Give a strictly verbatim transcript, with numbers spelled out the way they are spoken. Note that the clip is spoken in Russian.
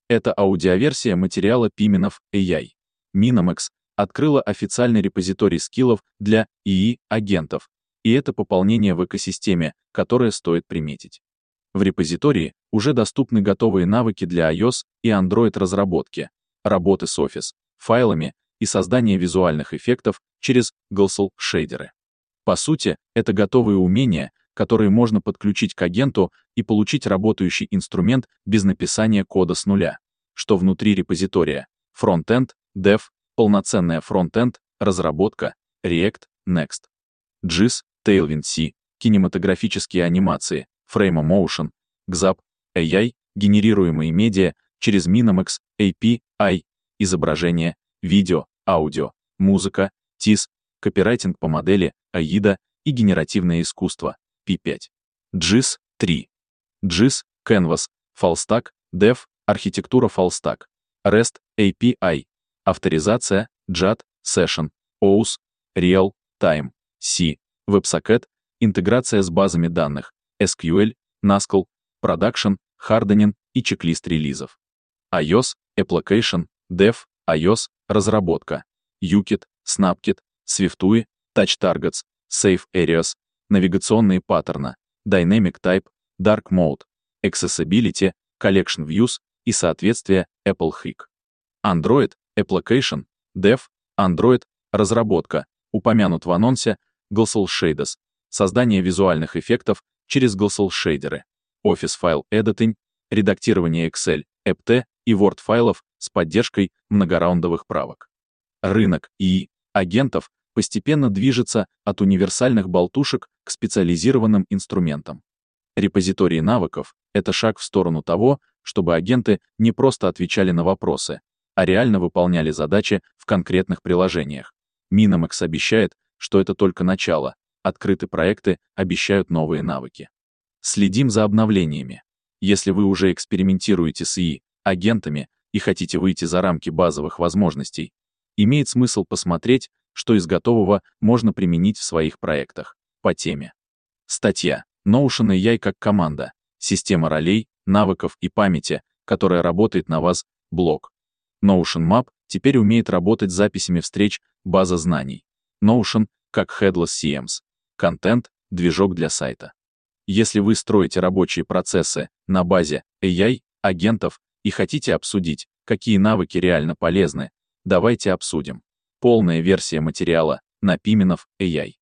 Это аудиоверсия материала Пименов эй ай. Minimax открыла официальный репозиторий скиллов для и и-агентов, и это пополнение в экосистеме, которое стоит приметить. В репозитории уже доступны готовые навыки для iOS и Android разработки, работы с Office, файлами и создания визуальных эффектов через Glasl шейдеры. По сути, это готовые умения, которые можно подключить к агенту и получить работающий инструмент без написания кода с нуля, что внутри репозитория. Фронтенд, Dev, полноценная фронтенд, разработка, React, Next. джиз, Tailwind C, кинематографические анимации, Frame Motion, Xap, эй ай, генерируемые медиа через Minimax эй пи ай, изображение, видео, аудио, музыка, тиз, копирайтинг по модели, аида и генеративное искусство, пи пять. джиз три. джиз, Canvas, Fallstack, Dev, архитектура Fallstack, REST эй пи ай, авторизация, джат, Session, оус, Real, Time, C, WebSocket, интеграция с базами данных, эс кью эль, Naskle, Production, Hardening и чек-лист релизов. iOS, Application, Dev, iOS, разработка, Юкит, Snapkit, Swiftui, Touch Targets, Safe Areas, навигационные паттерны, Dynamic Type, Dark Mode, Accessibility, Collection Views и соответствие Apple Hic. Android, Application, Dev, Android, разработка, упомянут в анонсе, Glasl Shaders, создание визуальных эффектов через Glasl шейдеры, Office File Editing, редактирование Excel, и пи ти и Word файлов с поддержкой многораундовых правок. Рынок и и-агентов постепенно движется от универсальных болтушек к специализированным инструментам. Репозитории навыков — это шаг в сторону того, чтобы агенты не просто отвечали на вопросы, а реально выполняли задачи в конкретных приложениях. Minimax обещает, что это только начало, открытые проекты обещают новые навыки. Следим за обновлениями. Если вы уже экспериментируете с и и-агентами и хотите выйти за рамки базовых возможностей, имеет смысл посмотреть, что из готового можно применить в своих проектах. По теме. Статья Notion эй ай как команда, система ролей, навыков и памяти, которая работает на вас, блог. Notion Map теперь умеет работать с записями встреч, база знаний. Notion как Headless си эмс. Контент, движок для сайта. Если вы строите рабочие процессы на базе эй ай, агентов и хотите обсудить, какие навыки реально полезны, давайте обсудим. Полная версия материала на Пименов эй ай.